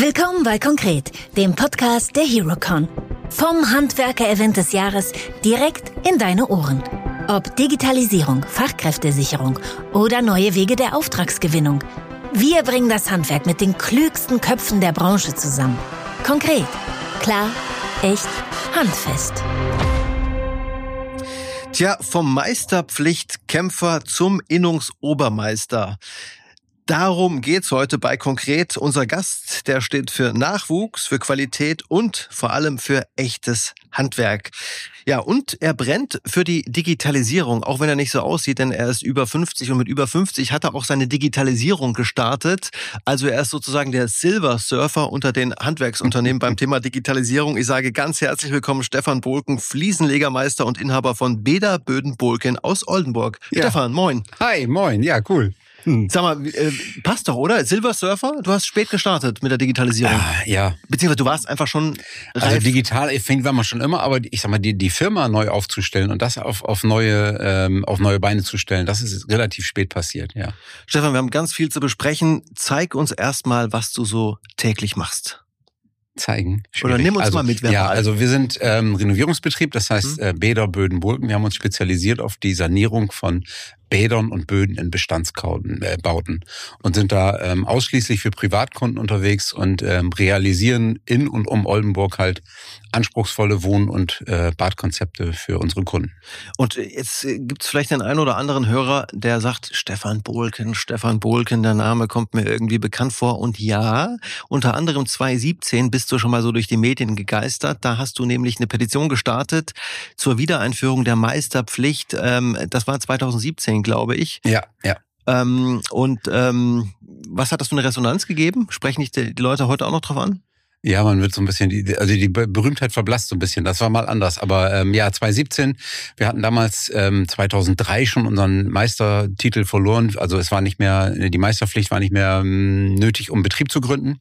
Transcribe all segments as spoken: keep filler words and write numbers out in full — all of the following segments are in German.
Willkommen bei Konkret, dem Podcast der HeroCon. Vom Handwerker-Event des Jahres direkt in deine Ohren. Ob Digitalisierung, Fachkräftesicherung oder neue Wege der Auftragsgewinnung. Wir bringen das Handwerk mit den klügsten Köpfen der Branche zusammen. Konkret, klar, echt, handfest. Tja, vom Meisterpflichtkämpfer zum Innungsobermeister. Darum geht's heute bei Konkret. Unser Gast, der steht für Nachwuchs, für Qualität und vor allem für echtes Handwerk. Ja, und er brennt für die Digitalisierung, auch wenn er nicht so aussieht, denn er ist über fünfzig und mit über fünfzig hat er auch seine Digitalisierung gestartet. Also er ist sozusagen der Silver Surfer unter den Handwerksunternehmen beim Thema Digitalisierung. Ich sage ganz herzlich willkommen, Stefan Bohlken, Fliesenlegermeister und Inhaber von Beda Böden Bohlken aus Oldenburg. Ja. Stefan, moin. Hi, moin, ja, cool. Hm. Sag mal, äh, passt doch, oder? Silver Surfer, du hast spät gestartet mit der Digitalisierung. Ah, ja. Beziehungsweise du warst einfach schon reif. Also digital, ich finde, war man schon immer, aber ich sag mal, die, die Firma neu aufzustellen und das auf, auf neue, ähm, auf neue Beine zu stellen, das ist relativ spät passiert, ja. Stefan, wir haben ganz viel zu besprechen. Zeig uns erstmal, was du so täglich machst. Zeigen. Schwierig. Oder nimm uns also, mal mit. Wer ja, mal. also wir sind ähm, Renovierungsbetrieb, das heißt hm. äh, Bäder, Böden, Burgen. Wir haben uns spezialisiert auf die Sanierung von Bädern und Böden in Bestandsbauten äh, Bauten und sind da ähm, ausschließlich für Privatkunden unterwegs und ähm, realisieren in und um Oldenburg halt anspruchsvolle Wohn- und äh, Badkonzepte für unsere Kunden. Und jetzt gibt es vielleicht den einen oder anderen Hörer, der sagt, Stefan Bohlken, Stefan Bohlken, der Name kommt mir irgendwie bekannt vor. Und ja, unter anderem zwanzig siebzehn bist du schon mal so durch die Medien gegeistert. Da hast du nämlich eine Petition gestartet zur Wiedereinführung der Meisterpflicht. Ähm, das war zwanzig siebzehn, glaube ich. Ja, ja. Ähm, und ähm, was hat das für eine Resonanz gegeben? Sprechen dich die Leute heute auch noch drauf an? Ja, man wird so ein bisschen, die, also die Berühmtheit verblasst so ein bisschen. Das war mal anders. Aber ähm, ja, zwanzig siebzehn, wir hatten damals ähm, zweitausenddrei schon unseren Meistertitel verloren. Also es war nicht mehr, die Meisterpflicht war nicht mehr ähm, nötig, um Betrieb zu gründen.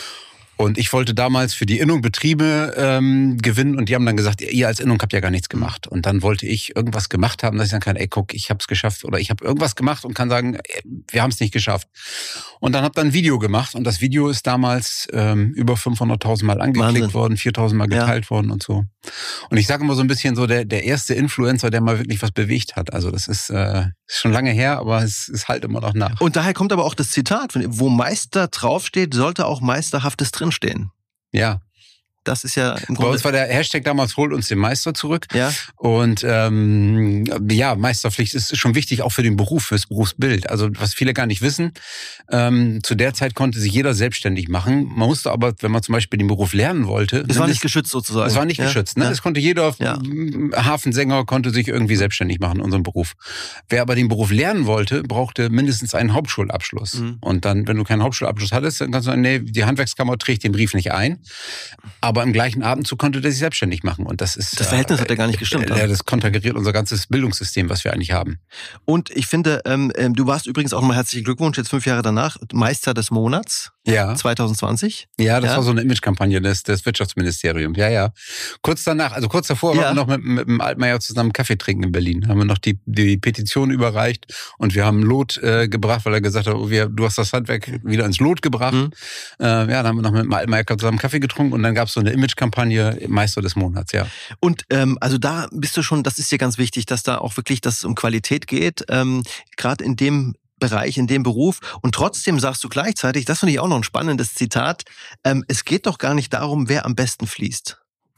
Und ich wollte damals für die Innung Betriebe ähm, gewinnen und die haben dann gesagt, ihr als Innung habt ja gar nichts gemacht. Und dann wollte ich irgendwas gemacht haben, dass ich sagen kann, ey, guck, ich hab's geschafft oder ich habe irgendwas gemacht und kann sagen, ey, wir haben es nicht geschafft. Und dann hab dann ein Video gemacht und das Video ist damals ähm, über fünfhunderttausend Mal angeklickt Wahnsinn. worden, viertausend Mal geteilt ja. worden und so. Und ich sage immer so ein bisschen so, der der erste Influencer, der mal wirklich was bewegt hat. Also das ist, äh, ist schon lange her, aber es ist halt immer noch nach. Und daher kommt aber auch das Zitat, wo Meister draufsteht, sollte auch Meisterhaftes drinstehen. Ja. Das ist ja im Bei Grunde... uns war der Hashtag damals, holt uns den Meister zurück. Ja. Und ähm, ja, Meisterpflicht ist schon wichtig, auch für den Beruf, fürs Berufsbild. Also was viele gar nicht wissen, ähm, zu der Zeit konnte sich jeder selbstständig machen. Man musste aber, wenn man zum Beispiel den Beruf lernen wollte... Es war nicht geschützt sozusagen. Es war nicht ja. geschützt. Ne? Ja. Es konnte jeder, ja. Hafensänger konnte sich irgendwie selbstständig machen in unserem Beruf. Wer aber den Beruf lernen wollte, brauchte mindestens einen Hauptschulabschluss. Mhm. Und dann, wenn du keinen Hauptschulabschluss hattest, dann kannst du sagen, nee, die Handwerkskammer trägt den Brief nicht ein. Aber im gleichen Atemzug konnte der sich selbstständig machen. Und das ist das Verhältnis äh, hat ja gar nicht gestimmt. Äh, das konterkariert unser ganzes Bildungssystem, was wir eigentlich haben. Und ich finde, ähm, du warst übrigens auch nochmal herzlichen Glückwunsch, jetzt fünf Jahre danach, Meister des Monats. Ja. zwanzig zwanzig. Ja, das ja. war so eine Imagekampagne des, des Wirtschaftsministeriums. Ja, ja. Kurz danach, also kurz davor ja. waren wir noch mit, mit dem Altmaier zusammen Kaffee trinken in Berlin. Haben wir noch die, die Petition überreicht und wir haben Lot äh, gebracht, weil er gesagt hat, oh, wir, du hast das Handwerk wieder ins Lot gebracht. Mhm. Äh, ja, dann haben wir noch mit dem Altmaier zusammen Kaffee getrunken und dann gab es so eine Imagekampagne Meister des Monats, ja. Und ähm, also da bist du schon, das ist dir ganz wichtig, dass da auch wirklich, dass es um Qualität geht, ähm, gerade in dem Bereich, in dem Beruf. Und trotzdem sagst du gleichzeitig, das finde ich auch noch ein spannendes Zitat, ähm, es geht doch gar nicht darum, wer am besten fließt.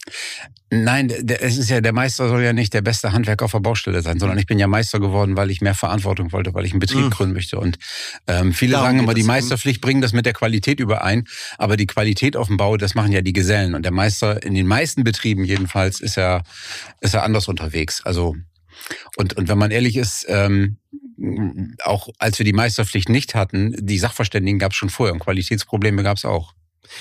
Nein, der, es ist ja, der Meister soll ja nicht der beste Handwerker auf der Baustelle sein, sondern ich bin ja Meister geworden, weil ich mehr Verantwortung wollte, weil ich einen Betrieb mhm. gründen möchte. Und ähm, viele Darum sagen immer, die Meisterpflicht bringen das mit der Qualität überein, aber die Qualität auf dem Bau, das machen ja die Gesellen. Und der Meister in den meisten Betrieben jedenfalls ist er ist er anders unterwegs. Also und und wenn man ehrlich ist, ähm, auch als wir die Meisterpflicht nicht hatten, die Sachverständigen gab es schon vorher und Qualitätsprobleme gab es auch.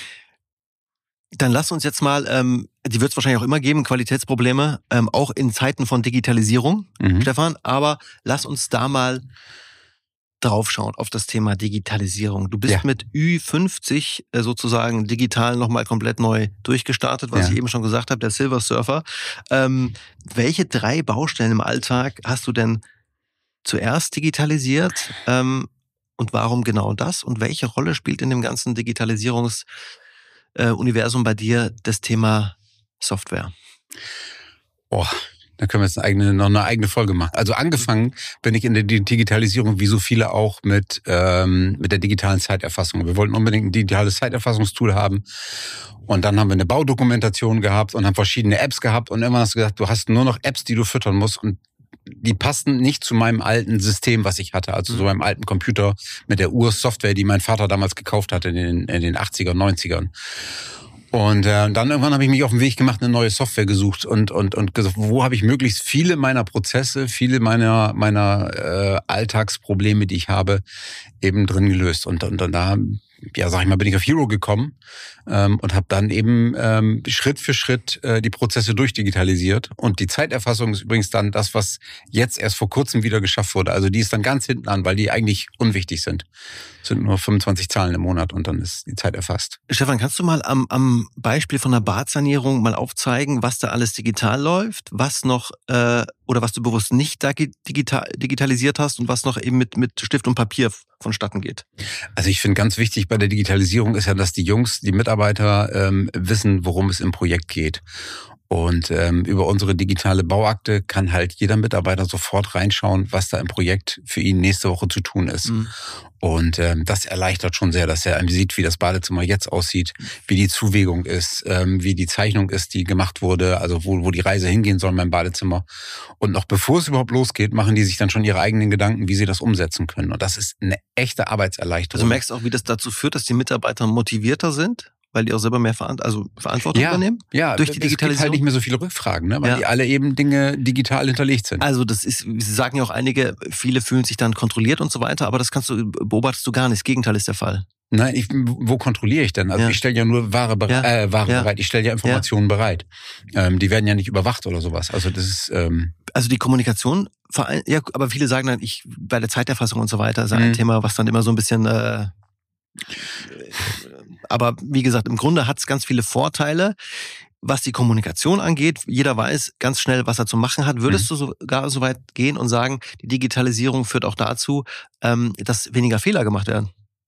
Dann lass uns jetzt mal, ähm, die wird es wahrscheinlich auch immer geben, Qualitätsprobleme, ähm, auch in Zeiten von Digitalisierung, mhm. Stefan, aber lass uns da mal draufschauen auf das Thema Digitalisierung. Du bist ja. mit Ü fünfzig äh, sozusagen digital nochmal komplett neu durchgestartet, was ja. ich eben schon gesagt habe, der Silver Surfer. Ähm, welche drei Baustellen im Alltag hast du denn zuerst digitalisiert ähm, und warum genau das? Und welche Rolle spielt in dem ganzen Digitalisierungs äh, Universum bei dir das Thema Software? Boah, da können wir jetzt eine eigene, noch eine eigene Folge machen. Also angefangen bin ich in der Digitalisierung, wie so viele auch, mit, ähm, mit der digitalen Zeiterfassung. Wir wollten unbedingt ein digitales Zeiterfassungstool haben. Und dann haben wir eine Baudokumentation gehabt und haben verschiedene Apps gehabt. Und irgendwann hast du gesagt, du hast nur noch Apps, die du füttern musst. Und die passten nicht zu meinem alten System, was ich hatte. Also so meinem alten Computer mit der Ur-Software, die mein Vater damals gekauft hatte in den, in den achtziger, neunzigern. Und äh, dann irgendwann habe ich mich auf den Weg gemacht, eine neue Software gesucht und und und gesagt, wo habe ich möglichst viele meiner Prozesse, viele meiner meiner äh, Alltagsprobleme, die ich habe, eben drin gelöst. Und und, und da, ja, sag ich mal, bin ich auf Hero gekommen ähm, und habe dann eben ähm, Schritt für Schritt äh, die Prozesse durchdigitalisiert. Und die Zeiterfassung ist übrigens dann das, was jetzt erst vor kurzem wieder geschafft wurde. Also die ist dann ganz hinten an, weil die eigentlich unwichtig sind. Es sind nur fünfundzwanzig Zahlen im Monat und dann ist die Zeit erfasst. Stefan, kannst du mal am, am Beispiel von der Badsanierung mal aufzeigen, was da alles digital läuft, was noch äh, oder was du bewusst nicht digital, digitalisiert hast und was noch eben mit, mit Stift und Papier vonstatten geht? Also ich finde ganz wichtig bei der Digitalisierung ist ja, dass die Jungs, die Mitarbeiter ähm, wissen, worum es im Projekt geht. Und ähm, über unsere digitale Bauakte kann halt jeder Mitarbeiter sofort reinschauen, was da im Projekt für ihn nächste Woche zu tun ist. Mhm. Und ähm, das erleichtert schon sehr, dass er einem sieht, wie das Badezimmer jetzt aussieht, wie die Zuwegung ist, ähm, wie die Zeichnung ist, die gemacht wurde, also wo, wo die Reise hingehen soll beim Badezimmer. Und noch bevor es überhaupt losgeht, machen die sich dann schon ihre eigenen Gedanken, wie sie das umsetzen können. Und das ist eine echte Arbeitserleichterung. Also merkst du auch, wie das dazu führt, dass die Mitarbeiter motivierter sind? Weil die auch selber mehr Verant- also Verantwortung ja, übernehmen? Ja, durch die Digitalisierung. Es gibt halt nicht mehr so viele Rückfragen, ne? Weil ja. die alle eben Dinge digital hinterlegt sind. Also das ist, Sie sagen ja auch einige, viele fühlen sich dann kontrolliert und so weiter, aber das kannst du, beobachtest du gar nicht. Das Gegenteil ist der Fall. Nein, ich, wo kontrolliere ich denn? Also ja. ich stelle ja nur Ware, bere- ja. äh, Ware ja. bereit. Ich stelle ja Informationen ja. bereit. Ähm, die werden ja nicht überwacht oder sowas. Also das ist ähm also die Kommunikation, ja, aber viele sagen dann, ich bei der Zeiterfassung und so weiter ist ein mhm. Thema, was dann immer so ein bisschen äh, aber wie gesagt, im Grunde hat es ganz viele Vorteile, was die Kommunikation angeht. Jeder weiß ganz schnell, was er zu machen hat. Würdest mhm. du sogar so weit gehen und sagen, die Digitalisierung führt auch dazu, dass weniger Fehler gemacht werden?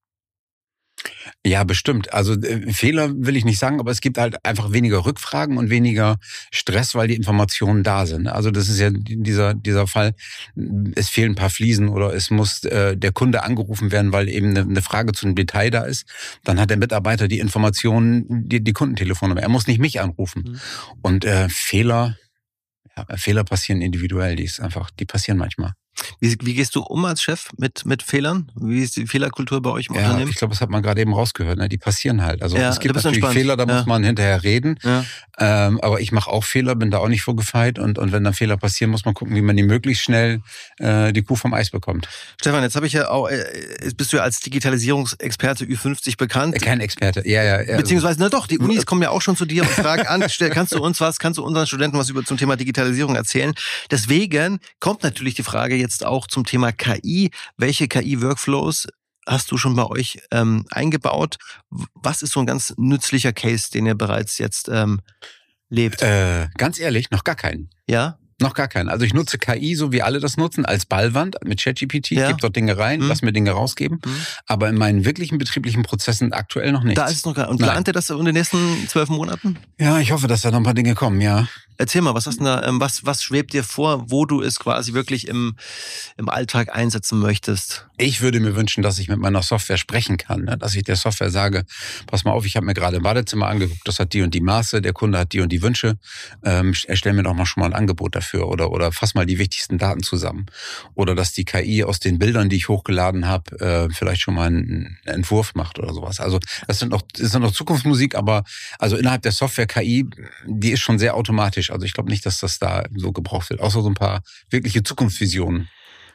Ja, bestimmt. Also äh, Fehler will ich nicht sagen, aber es gibt halt einfach weniger Rückfragen und weniger Stress, weil die Informationen da sind. Also das ist ja dieser dieser Fall, es fehlen ein paar Fliesen oder es muss äh, der Kunde angerufen werden, weil eben eine, eine Frage zu einem Detail da ist. Dann hat der Mitarbeiter die Informationen, die, die Kundentelefonnummer. Er muss nicht mich anrufen. Mhm. Und äh, Fehler, ja, Fehler passieren individuell, die ist einfach, die passieren manchmal. Wie, wie gehst du um als Chef mit mit Fehlern? Wie ist die Fehlerkultur bei euch im ja, Unternehmen? Ich glaube, das hat man gerade eben rausgehört. Ne? Die passieren halt. Also ja, es gibt natürlich entspannt. Fehler, da ja. muss man hinterher reden. Ja. Ähm, aber ich mache auch Fehler, bin da auch nicht vorgefeit. Und und wenn dann Fehler passieren, muss man gucken, wie man die möglichst schnell äh, die Kuh vom Eis bekommt. Stefan, jetzt habe ich ja auch, jetzt bist du ja als Digitalisierungsexperte Ü fünfzig bekannt. Kein Experte, ja, ja. ja. Beziehungsweise, na doch, die Unis kommen ja auch schon zu dir und fragen an, kannst du uns was, kannst du unseren Studenten was über zum Thema Digitalisierung erzählen? Deswegen kommt natürlich die Frage jetzt auch zum Thema K I. Welche K I-Workflows hast du schon bei euch ähm, eingebaut? Was ist so ein ganz nützlicher Case, den ihr bereits jetzt ähm, lebt? Äh, ganz ehrlich, noch gar keinen. Ja? Noch gar keinen. Also ich nutze K I, so wie alle das nutzen, als Ballwand mit ChatGPT. Ich ja. gebe dort Dinge rein, mhm. lass mir Dinge rausgeben. Mhm. Aber in meinen wirklichen betrieblichen Prozessen aktuell noch nichts. Da ist es noch gar nicht. Und plant ihr das in den nächsten zwölf Monaten? Ja, ich hoffe, dass da noch ein paar Dinge kommen, ja. Erzähl mal, was hast du da, was, was schwebt dir vor, wo du es quasi wirklich im, im Alltag einsetzen möchtest? Ich würde mir wünschen, dass ich mit meiner Software sprechen kann, ne? Dass ich der Software sage, pass mal auf, ich habe mir gerade ein Badezimmer angeguckt, das hat die und die Maße, der Kunde hat die und die Wünsche, ähm, erstell mir doch mal schon mal ein Angebot dafür oder, oder fass mal die wichtigsten Daten zusammen. Oder dass die K I aus den Bildern, die ich hochgeladen habe, äh, vielleicht schon mal einen Entwurf macht oder sowas. Also das sind noch, das sind noch Zukunftsmusik, aber also innerhalb der Software K I, die ist schon sehr automatisch. Also ich glaube nicht, dass das da so gebraucht wird, außer so ein paar wirkliche Zukunftsvisionen.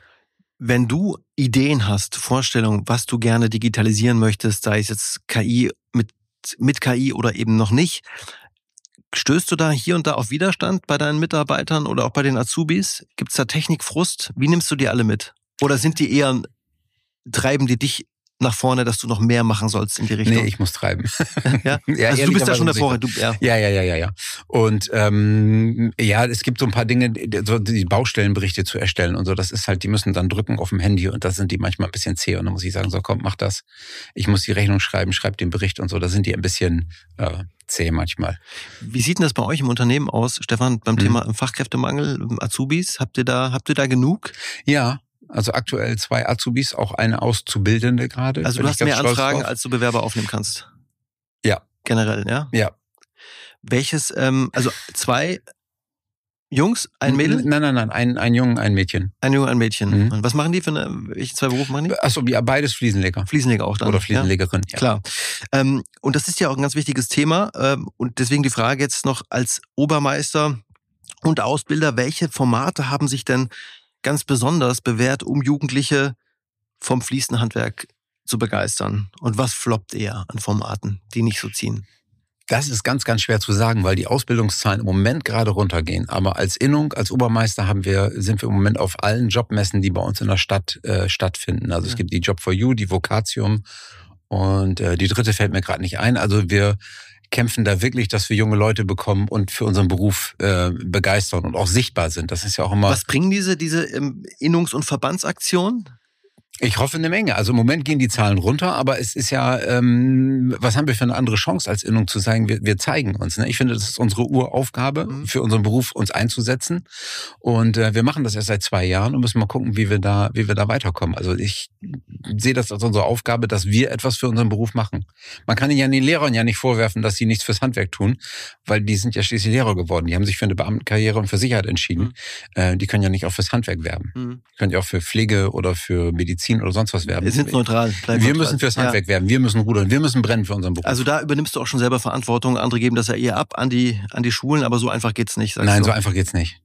Wenn du Ideen hast, Vorstellungen, was du gerne digitalisieren möchtest, sei es jetzt K I mit, mit K I oder eben noch nicht, stößt du da hier und da auf Widerstand bei deinen Mitarbeitern oder auch bei den Azubis? Gibt es da Technikfrust? Wie nimmst du die alle mit? Oder sind die eher, treiben die dich nach vorne, dass du noch mehr machen sollst in die Richtung? Nee, ich muss treiben. Ja? ja, also du bist ja schon davor. Du, ja. ja, ja, ja, ja, ja. Und ähm, ja, es gibt so ein paar Dinge, so die Baustellenberichte zu erstellen und so. Das ist halt, die müssen dann drücken auf dem Handy und da sind die manchmal ein bisschen zäh. Und dann muss ich sagen, so komm, mach das. Ich muss die Rechnung schreiben, schreib den Bericht und so. Da sind die ein bisschen äh, zäh manchmal. Wie sieht denn das bei euch im Unternehmen aus, Stefan, beim hm. Thema Fachkräftemangel, Azubis? Habt ihr da, habt ihr da genug? Ja. Also aktuell zwei Azubis, auch eine Auszubildende gerade. Also du hast mehr Anfragen, als du Bewerber aufnehmen kannst? Ja. Generell, ja? Ja. Welches, ähm, also zwei Jungs, ein Mädel? Nein, nein, nein, ein, ein Jungen, ein Mädchen. Ein Junge, ein Mädchen. Mhm. Und was machen die für eine, welche zwei Berufe machen die? Achso, ja, beides Fliesenleger. Fliesenleger auch dann. Oder Fliesenlegerin, ja. ja. Klar. Ähm, und das ist ja auch ein ganz wichtiges Thema. Ähm, und deswegen die Frage jetzt noch als Obermeister und Ausbilder, welche Formate haben sich denn ganz besonders bewährt, um Jugendliche vom Fliesenhandwerk zu begeistern? Und was floppt eher an Formaten, die nicht so ziehen? Das ist ganz, ganz schwer zu sagen, weil die Ausbildungszahlen im Moment gerade runtergehen. Aber als Innung, als Obermeister haben wir, sind wir im Moment auf allen Jobmessen, die bei uns in der Stadt äh, stattfinden. Also ja. Es gibt die Job for You, die Vocatium und äh, die dritte fällt mir gerade nicht ein. Also wir kämpfen da wirklich, dass wir junge Leute bekommen und für unseren Beruf äh, begeistern und auch sichtbar sind. Das ist ja auch immer. Was bringen diese diese ähm, Innungs- und Verbandsaktionen? Ich hoffe eine Menge. Also im Moment gehen die Zahlen runter, aber es ist ja, ähm, was haben wir für eine andere Chance als Innung zu sagen, wir, wir zeigen uns. Ne? Ich finde, das ist unsere Uraufgabe, mhm. für unseren Beruf uns einzusetzen. Und äh, wir machen das erst seit zwei Jahren und müssen mal gucken, wie wir da, wie wir da weiterkommen. Also ich sehe das als unsere Aufgabe, dass wir etwas für unseren Beruf machen. Man kann ja den Lehrern ja nicht vorwerfen, dass sie nichts fürs Handwerk tun, weil die sind ja schließlich Lehrer geworden. Die haben sich für eine Beamtenkarriere und für Sicherheit entschieden. Mhm. Äh, die können ja nicht auch fürs Handwerk werben. Mhm. Die können ja auch für Pflege oder für Medizin oder sonst was werben. Wir sind neutral. Wir neutral. müssen fürs Handwerk ja. werben, wir müssen rudern, wir müssen brennen für unseren Beruf. Also da übernimmst du auch schon selber Verantwortung. Andere geben das ja eher ab an die, an die Schulen, aber so einfach geht's nicht. Nein, du. so einfach geht's nicht.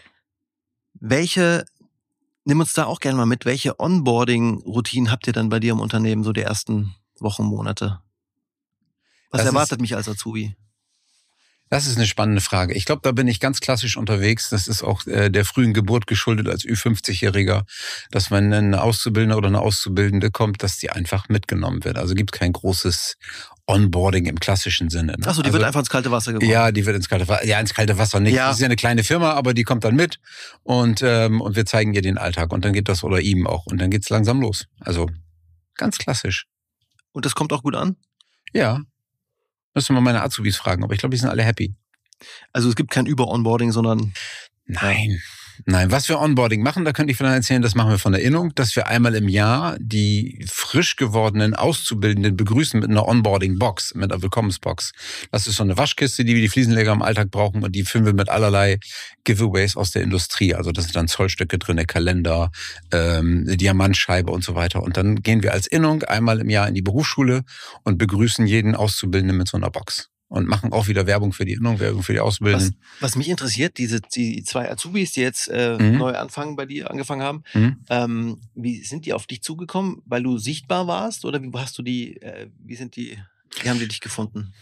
Welche, nimm uns da auch gerne mal mit, welche Onboarding-Routinen habt ihr dann bei dir im Unternehmen, so die ersten Wochen, Monate? Was das erwartet mich als Azubi? Das ist eine spannende Frage. Ich glaube, da bin ich ganz klassisch unterwegs. Das ist auch äh, der frühen Geburt geschuldet als Ü fünfzig-Jähriger, dass wenn ein Auszubildender oder eine Auszubildende kommt, dass die einfach mitgenommen wird. Also gibt kein großes Onboarding im klassischen Sinne. Ne? Achso, die also, wird einfach ins kalte Wasser geworfen. Ja, die wird ins kalte Wasser. Ja, ins kalte Wasser nicht. Ja. Das ist ja eine kleine Firma, aber die kommt dann mit und ähm, und wir zeigen ihr den Alltag und dann geht das oder ihm auch und dann geht's langsam los. Also ganz klassisch. Und das kommt auch gut an? Ja. Müssen wir meine Azubis fragen, aber ich glaube, die sind alle happy. Also es gibt kein Über-Onboarding, sondern... Nein, nein. Was wir Onboarding machen, da könnte ich vielleicht erzählen, das machen wir von der Innung, dass wir einmal im Jahr die frisch gewordenen Auszubildenden begrüßen mit einer Onboarding-Box, mit einer Willkommensbox. Das ist so eine Waschkiste, die wir die Fliesenleger im Alltag brauchen und die füllen wir mit allerlei Giveaways aus der Industrie. Also da sind dann Zollstöcke drin, Kalender, ähm, Diamantscheibe und so weiter. Und dann gehen wir als Innung einmal im Jahr in die Berufsschule und begrüßen jeden Auszubildenden mit so einer Box. Und machen auch wieder Werbung für die Innung, Werbung für die Ausbildenden. Was, was mich interessiert, diese die zwei Azubis, die jetzt äh, mhm. neu anfangen bei dir, angefangen haben, mhm. ähm, wie sind die auf dich zugekommen? Weil du sichtbar warst oder wie hast du die, äh, wie sind die, wie haben die dich gefunden?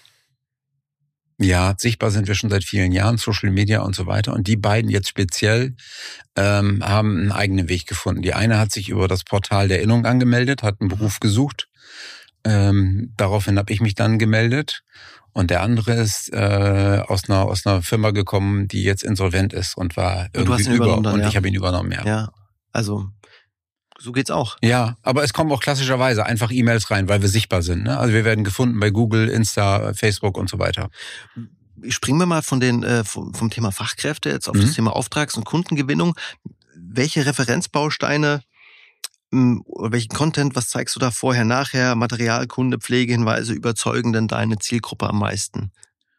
Ja, sichtbar sind wir schon seit vielen Jahren, Social Media und so weiter. Und die beiden jetzt speziell ähm, haben einen eigenen Weg gefunden. Die eine hat sich über das Portal der Innung angemeldet, hat einen Beruf gesucht. Ähm, daraufhin habe ich mich dann gemeldet. Und der andere ist äh, aus einer aus einer Firma gekommen, die jetzt insolvent ist und war irgendwie und du hast ihn über. Dann, und ja. ich habe ihn übernommen, ja. Ja, also so geht's auch. Ja, aber es kommen auch klassischerweise einfach E-Mails rein, weil wir sichtbar sind. Ne? Also wir werden gefunden bei Google, Insta, Facebook und so weiter. Springen wir mal von den äh, vom Thema Fachkräfte jetzt auf mhm. das Thema Auftrags- und Kundengewinnung. Welche Referenzbausteine oder welchen Content, was zeigst du da vorher, nachher, Material, Kunde, Pflegehinweise überzeugen denn deine Zielgruppe am meisten?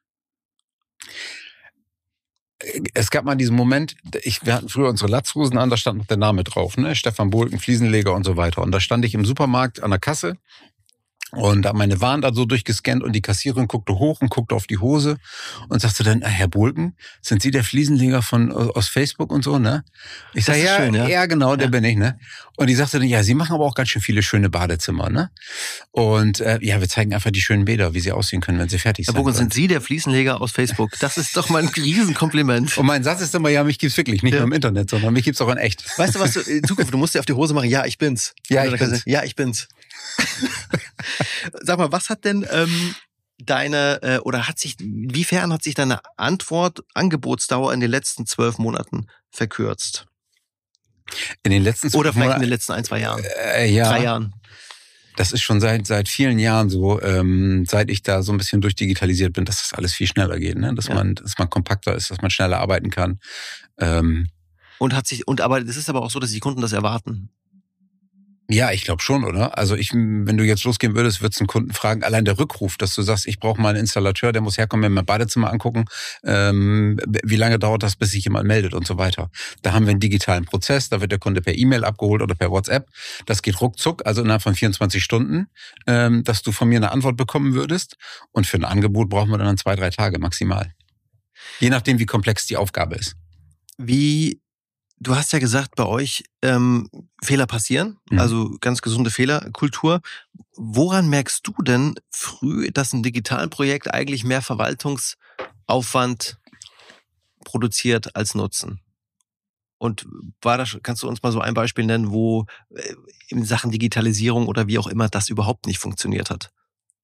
Es gab mal diesen Moment, ich, wir hatten früher unsere Latzhosen an, da stand noch der Name drauf, ne? Stefan Bohlken, Fliesenleger und so weiter. Und da stand ich im Supermarkt an der Kasse und habe meine Waren da so durchgescannt und die Kassiererin guckte hoch und guckte auf die Hose und sagte dann, Herr Bohlken, sind Sie der Fliesenleger von aus Facebook und so, ne? Ich sage, ja, schön, ja, ja, genau, der ja. bin ich, ne? Und die sagte dann, ja, Sie machen aber auch ganz schön viele schöne Badezimmer, ne? Und äh, ja, wir zeigen einfach die schönen Bäder, wie sie aussehen können, wenn sie fertig sind. Herr Bohlken, sind Sie der Fliesenleger aus Facebook? Das ist doch mal ein Riesenkompliment. Und mein Satz ist immer, ja, mich gibt's wirklich, nicht ja. nur im Internet, sondern mich gibt's auch in echt. Weißt du was, du, in Zukunft, du musst dir auf die Hose machen, ja, ich bin's. Ja, ich bin's. Ja, ich bin's. Sag mal, was hat denn ähm, deine, äh, oder hat sich, inwiefern hat sich deine Antwort, Angebotsdauer in den letzten zwölf Monaten verkürzt? In den letzten zwölf Oder vielleicht Monaten, in den letzten ein, zwei Jahren? Äh, ja. Drei Jahren? Das ist schon seit seit vielen Jahren so, ähm, seit ich da so ein bisschen durchdigitalisiert bin, dass das alles viel schneller geht, ne? Dass ja. man, dass man kompakter ist, dass man schneller arbeiten kann. Ähm, und hat sich und aber es ist aber auch so, dass die Kunden das erwarten. Ja, ich glaube schon, oder? Also ich, wenn du jetzt losgehen würdest, würdest du einen Kunden fragen, allein der Rückruf, dass du sagst, ich brauche mal einen Installateur, der muss herkommen, mir mein Badezimmer angucken, ähm, wie lange dauert das, bis sich jemand meldet und so weiter. Da haben wir einen digitalen Prozess, da wird der Kunde per E-Mail abgeholt oder per WhatsApp. Das geht ruckzuck, also innerhalb von vierundzwanzig Stunden, ähm, dass du von mir eine Antwort bekommen würdest. Und für ein Angebot brauchen wir dann zwei, drei Tage maximal. Je nachdem, wie komplex die Aufgabe ist. Wie Du hast ja gesagt, bei euch ähm, Fehler passieren, mhm. also ganz gesunde Fehlerkultur. Woran merkst du denn früh, dass ein digitales Projekt eigentlich mehr Verwaltungsaufwand produziert als Nutzen? Und war das, kannst du uns mal so ein Beispiel nennen, wo äh, in Sachen Digitalisierung oder wie auch immer das überhaupt nicht funktioniert hat?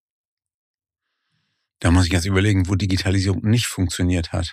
Da muss ich jetzt überlegen, wo Digitalisierung nicht funktioniert hat.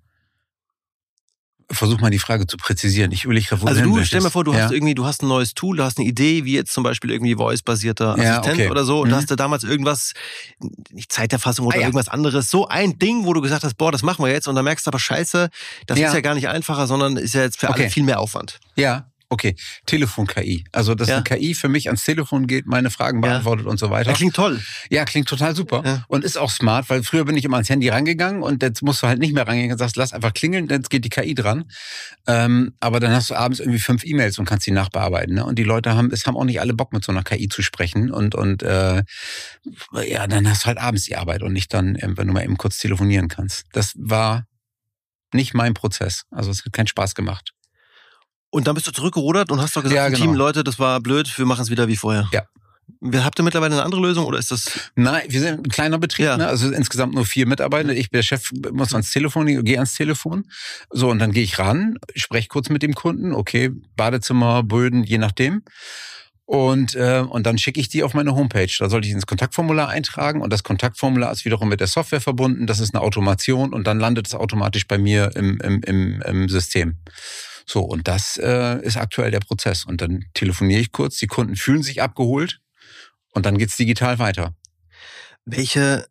Versuch mal die Frage zu präzisieren. Ich will nicht, wo Also du, du stell dir mal vor, du ja. hast irgendwie, du hast ein neues Tool, du hast eine Idee, wie jetzt zum Beispiel irgendwie Voice-basierter ja, Assistent okay. oder so, und mhm. da hast du damals irgendwas, nicht Zeiterfassung oder ah, ja. irgendwas anderes, so ein Ding, wo du gesagt hast, boah, das machen wir jetzt, und dann merkst du aber, scheiße, das ja. ist ja gar nicht einfacher, sondern ist ja jetzt für okay. alle viel mehr Aufwand. Ja. Okay, Telefon-K I. Also, dass ja. eine K I für mich ans Telefon geht, meine Fragen beantwortet ja. und so weiter. Ja, klingt toll. Ja, klingt total super. Ja. Und ist auch smart, weil früher bin ich immer ans Handy rangegangen und jetzt musst du halt nicht mehr rangehen und sagst, lass einfach klingeln, jetzt geht die K I dran. Ähm, aber dann hast du abends irgendwie fünf E-Mails und kannst die nachbearbeiten. Ne? Und die Leute haben, es haben auch nicht alle Bock, mit so einer K I zu sprechen. Und, und äh, ja, dann hast du halt abends die Arbeit und nicht dann, wenn du mal eben kurz telefonieren kannst. Das war nicht mein Prozess. Also es hat keinen Spaß gemacht. Und dann bist du zurückgerudert und hast doch gesagt, ja, genau. Team, Leute, das war blöd, wir machen es wieder wie vorher. Ja. Habt ihr mittlerweile eine andere Lösung oder ist das? Nein, wir sind ein kleiner Betrieb, ja. ne? Also insgesamt nur vier Mitarbeiter. Ich bin der Chef, muss ans Telefon, gehe ans Telefon. So, und dann gehe ich ran, spreche kurz mit dem Kunden, okay, Badezimmer, Böden, je nachdem. Und, äh, und dann schicke ich die auf meine Homepage. Da sollte ich ins Kontaktformular eintragen und das Kontaktformular ist wiederum mit der Software verbunden. Das ist eine Automation und dann landet es automatisch bei mir im, im, im, im System. So, und das äh, ist aktuell der Prozess. Und dann telefoniere ich kurz, die Kunden fühlen sich abgeholt und dann geht's digital weiter. Welche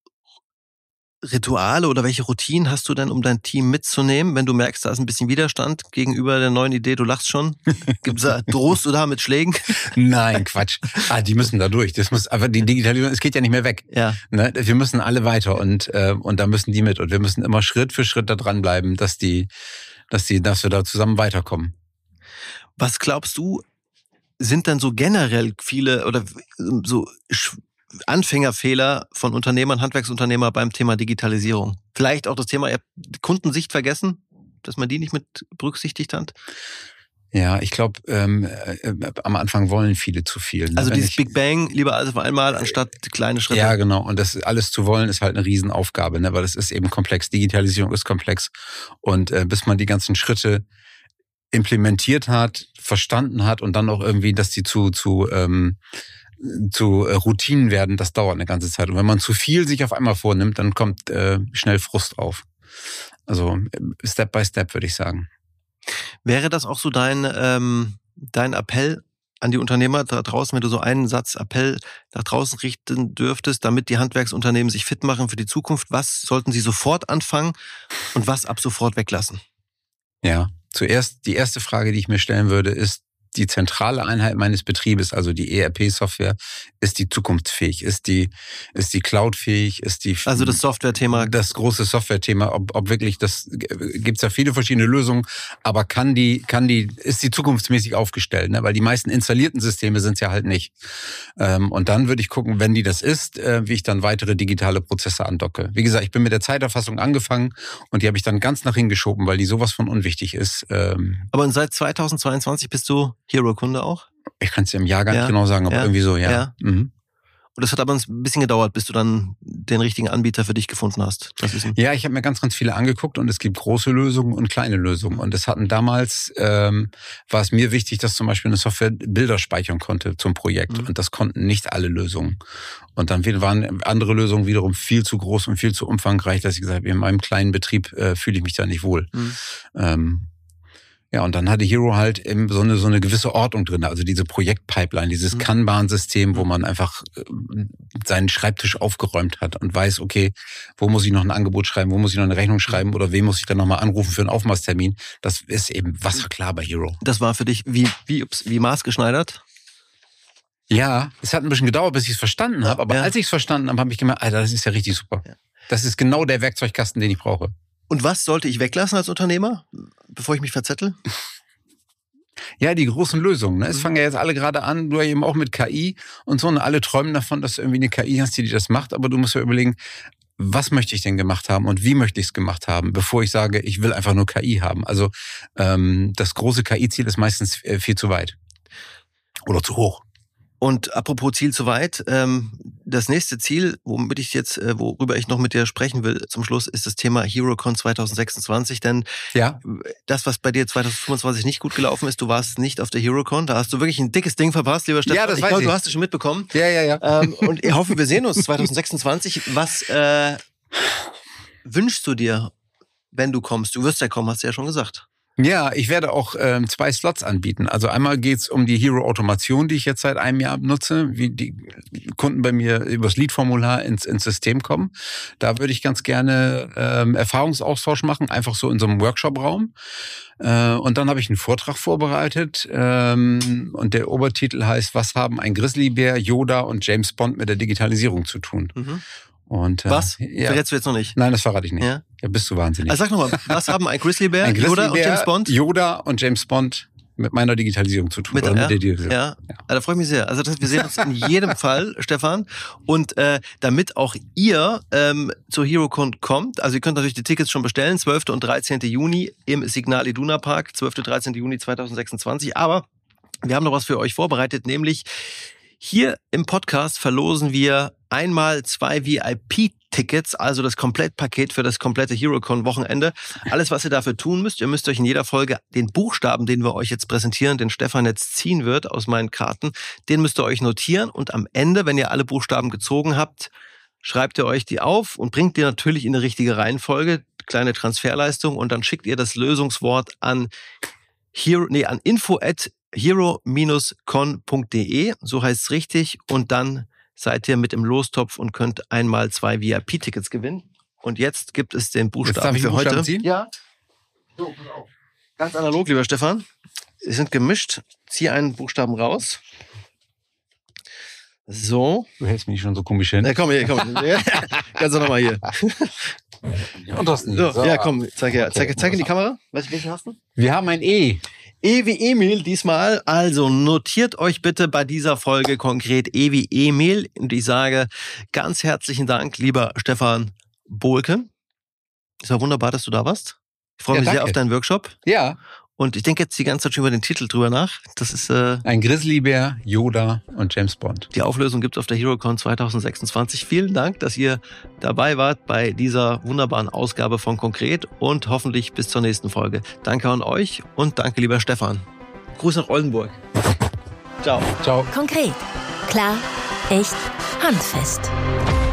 Rituale oder welche Routinen hast du denn, um dein Team mitzunehmen, wenn du merkst, da ist ein bisschen Widerstand gegenüber der neuen Idee, du lachst schon? Gibt's da, drohst du da mit Schlägen? Nein, Quatsch. Ah, die müssen da durch. Das muss, aber die Digitalisierung, es geht ja nicht mehr weg. Ja. Ne? Wir müssen alle weiter und, äh, und da müssen die mit. Und wir müssen immer Schritt für Schritt da dranbleiben, dass die, dass die, dass wir da zusammen weiterkommen. Was glaubst du, sind denn so generell viele oder so Anfängerfehler von Unternehmern, Handwerksunternehmer beim Thema Digitalisierung? Vielleicht auch das Thema Kundensicht vergessen, dass man die nicht mit berücksichtigt hat? Ja, ich glaube, ähm, äh, am Anfang wollen viele zu viel. Ne? Also Wenn dieses ich, Big Bang, lieber alles auf einmal, anstatt kleine Schritte. Ja, genau. Und das alles zu wollen, ist halt eine Riesenaufgabe, ne? Weil das ist eben komplex. Digitalisierung ist komplex. Und äh, bis man die ganzen Schritte implementiert hat, verstanden hat und dann auch irgendwie, dass die zu zu ähm, zu Routinen werden, das dauert eine ganze Zeit. Und wenn man zu viel sich auf einmal vornimmt, dann kommt äh, schnell Frust auf. Also Step by Step, würde ich sagen. Wäre das auch so dein, ähm, dein Appell an die Unternehmer da draußen, wenn du so einen Satz Appell nach draußen richten dürftest, damit die Handwerksunternehmen sich fit machen für die Zukunft? Was sollten sie sofort anfangen und was ab sofort weglassen? Ja, zuerst die erste Frage, die ich mir stellen würde, ist, die zentrale Einheit meines Betriebes, also die E R P-Software, ist die zukunftsfähig, ist die, ist die cloudfähig, ist die... Also das Software-Thema. Das große Software-Thema, ob, ob wirklich, das gibt's ja viele verschiedene Lösungen, aber kann die, kann die, ist die zukunftsmäßig aufgestellt, ne? Weil die meisten installierten Systeme sind's ja halt nicht. Ähm, und dann würde ich gucken, wenn die das ist, äh, wie ich dann weitere digitale Prozesse andocke. Wie gesagt, ich bin mit der Zeiterfassung angefangen und die habe ich dann ganz nach hingeschoben, weil die sowas von unwichtig ist. Ähm, aber seit zweitausendzweiundzwanzig bist du Hero-Kunde auch? Ich kann es im Jahr gar ja, nicht genau sagen, aber ja, irgendwie so, ja. ja. Mhm. Und das hat aber ein bisschen gedauert, bis du dann den richtigen Anbieter für dich gefunden hast. Das ist ja, ich habe mir ganz, ganz viele angeguckt und es gibt große Lösungen und kleine Lösungen. Und es hatten damals, ähm, war es mir wichtig, dass zum Beispiel eine Software Bilder speichern konnte zum Projekt. Mhm. Und das konnten nicht alle Lösungen. Und dann waren andere Lösungen wiederum viel zu groß und viel zu umfangreich, dass ich gesagt habe, in meinem kleinen Betrieb äh, fühle ich mich da nicht wohl. Mhm. Ähm, Ja, und dann hatte Hero halt eben so eine, so eine gewisse Ordnung drin, also diese Projektpipeline, dieses mhm. Kanban-System, wo man einfach seinen Schreibtisch aufgeräumt hat und weiß, okay, wo muss ich noch ein Angebot schreiben, wo muss ich noch eine Rechnung schreiben oder wen muss ich dann nochmal anrufen für einen Aufmaßtermin. Das ist eben wasserklar bei Hero. Das war für dich wie, wie, ups, wie maßgeschneidert? Ja, es hat ein bisschen gedauert, bis ich es verstanden habe, aber ja. als ich es verstanden habe, habe ich gemerkt, Alter, das ist ja richtig super. Ja. Das ist genau der Werkzeugkasten, den ich brauche. Und was sollte ich weglassen als Unternehmer, bevor ich mich verzettel? Ja, die großen Lösungen. Ne? Es mhm. fangen ja jetzt alle gerade an, du eben auch mit K I und so. Und alle träumen davon, dass du irgendwie eine K I hast, die dir das macht. Aber du musst ja überlegen, was möchte ich denn gemacht haben und wie möchte ich es gemacht haben, bevor ich sage, ich will einfach nur K I haben. Also ähm, das große K I-Ziel ist meistens viel zu weit. Oder zu hoch. Und apropos Ziel zu weit, ähm, das nächste Ziel, womit ich jetzt, äh, worüber ich noch mit dir sprechen will zum Schluss, ist das Thema HeroCon zwanzig sechsundzwanzig. Denn ja. das, was bei dir zwanzig fünfundzwanzig nicht gut gelaufen ist, du warst nicht auf der HeroCon. Da hast du wirklich ein dickes Ding verpasst, lieber Stefan. Ja, das ich weiß glaube, ich. Du hast es schon mitbekommen. Ja, ja, ja. Ähm, und ich hoffe, wir sehen uns zwanzig sechsundzwanzig. Was äh, wünschst du dir, wenn du kommst? Du wirst ja kommen, hast du ja schon gesagt. Ja, ich werde auch ähm, zwei Slots anbieten. Also einmal geht's um die Hero-Automation, die ich jetzt seit einem Jahr nutze, wie die Kunden bei mir übers Lead-Formular ins, ins System kommen. Da würde ich ganz gerne ähm, Erfahrungsaustausch machen, einfach so in so einem Workshop-Raum. Äh, und dann habe ich einen Vortrag vorbereitet ähm, und der Obertitel heißt, was haben ein Grizzlybär, Yoda und James Bond mit der Digitalisierung zu tun? Mhm. Und, äh, was? Ja. Verrätst du jetzt noch nicht? Nein, das verrate ich nicht. Ja, ja bist du wahnsinnig. Also sag nochmal, was haben ein Grizzlybär, ein Yoda und James Bond? Yoda und James Bond mit meiner Digitalisierung zu tun. Mit, oder ja, mit der Digitalisierung. Ja, ja. Also da freue ich mich sehr. Also das, wir sehen uns in jedem Fall, Stefan. Und äh, damit auch ihr ähm, zur HeroCon kommt, also ihr könnt natürlich die Tickets schon bestellen, zwölften und dreizehnten Juni im Signal Iduna Park, zwölften und dreizehnten Juni zwanzig sechsundzwanzig. Aber wir haben noch was für euch vorbereitet, nämlich hier im Podcast verlosen wir einmal zwei V I P-Tickets, also das Komplettpaket für das komplette HeroCon-Wochenende. Alles, was ihr dafür tun müsst, ihr müsst euch in jeder Folge den Buchstaben, den wir euch jetzt präsentieren, den Stefan jetzt ziehen wird aus meinen Karten, den müsst ihr euch notieren und am Ende, wenn ihr alle Buchstaben gezogen habt, schreibt ihr euch die auf und bringt die natürlich in eine richtige Reihenfolge, kleine Transferleistung und dann schickt ihr das Lösungswort an Hero, nee, an info at hero Bindestrich con Punkt de, so heißt es richtig, und dann seid ihr mit im Lostopf und könnt einmal zwei V I P-Tickets gewinnen. Und jetzt gibt es den Buchstaben für heute. Ziehen? Ja. So, pass auf. Ganz analog, lieber Stefan. Sie sind gemischt. Zieh einen Buchstaben raus. So. Du hältst mich schon so komisch hin. Ja, komm hier, komm. Kannst du nochmal hier. Und das nicht. So, So. Ja, komm, zeig her. Okay. Zeig, zeig in die Kamera. Welchen, welchen hast du? Wir haben ein E. E wie Emil diesmal. Also notiert euch bitte bei dieser Folge konkret E wie Emil. Und ich sage ganz herzlichen Dank, lieber Stefan Bohlke. Es war wunderbar, dass du da warst. Ich freue Ja, mich danke. sehr auf deinen Workshop. Ja. Und ich denke jetzt die ganze Zeit schon über den Titel drüber nach. Das ist äh, Ein Grizzlybär, Yoda und James Bond. die Auflösung gibt's auf der HeroCon zwanzig sechsundzwanzig. Vielen Dank, dass ihr dabei wart bei dieser wunderbaren Ausgabe von Konkret und hoffentlich bis zur nächsten Folge. Danke an euch und danke, lieber Stefan. Gruß nach Oldenburg. Ciao. Ciao. Konkret. Klar. Echt. Handfest.